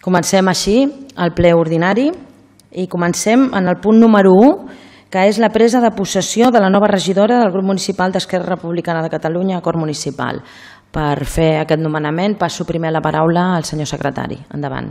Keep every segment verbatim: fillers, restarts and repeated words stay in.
Comencem així el ple ordinari i comencem en el punt número u, que és la presa de possessió de la nova regidora del grup municipal d'Esquerra Republicana de Catalunya, Acord Municipal. Per fer aquest nomenament passo primer la paraula al senyor secretari. Endavant.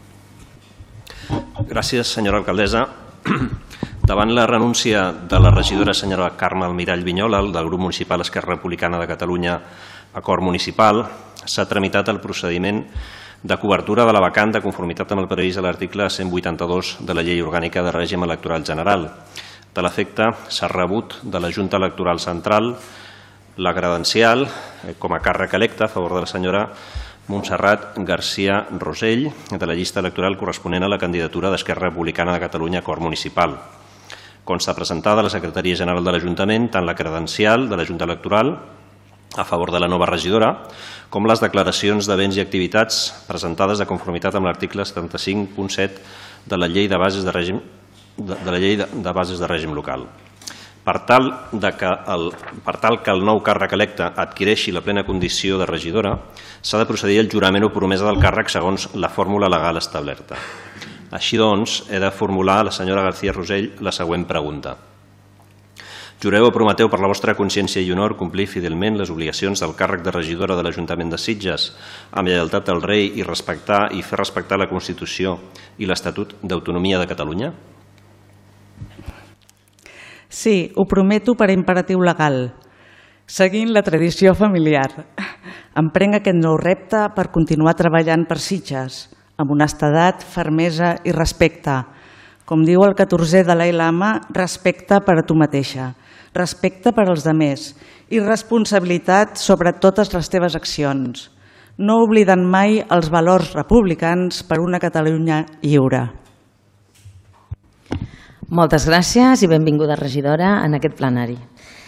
Gràcies, senyora alcaldessa. Davant la renúncia de la regidora senyora Carme Almirall Viñola del grup municipal Esquerra Republicana de Catalunya, Acord Municipal, s'ha tramitat el procediment de cobertura de la vacant de conformitat amb el previst a l'article cent vuitanta-dos de la Llei Orgànica de Règim Electoral General. De l'efecte, s'ha rebut de la Junta Electoral Central la credencial com a càrrec electe a favor de la senyora Montserrat García Rosell de la llista electoral corresponent a la candidatura d'Esquerra Republicana de Catalunya Acord Municipal. Consta presentada a la Secretaria General de l'Ajuntament tant la credencial de la Junta Electoral a favor de la nova regidora com les declaracions de béns i activitats presentades de conformitat amb l'article setanta-cinc punt set de la Llei de Bases de Règim de, de la Llei de, de Bases de Règim Local. Per tal, de que el, per tal que el nou càrrec electe adquireixi la plena condició de regidora, s'ha de procedir al jurament o promesa del càrrec segons la fórmula legal establerta. Així doncs, he de formular a la senyora García Rosell la següent pregunta. Jureu o prometeu per la vostra consciència i honor complir fidelment les obligacions del càrrec de regidora de l'Ajuntament de Sitges amb lleialtat al rei i respectar i fer respectar la Constitució i l'Estatut d'Autonomia de Catalunya? Sí, ho prometo per imperatiu legal, seguint la tradició familiar. Emprenc aquest nou repte per continuar treballant per Sitges, amb honestedat, fermesa i respecte. Com diu el catorzè Dalai Lama, respecte per a tu mateixa, respecte per als demés i responsabilitat sobre totes les teves accions, no oblidant mai els valors republicans per una Catalunya lliure. Moltes gràcies i benvinguda regidora en aquest plenari.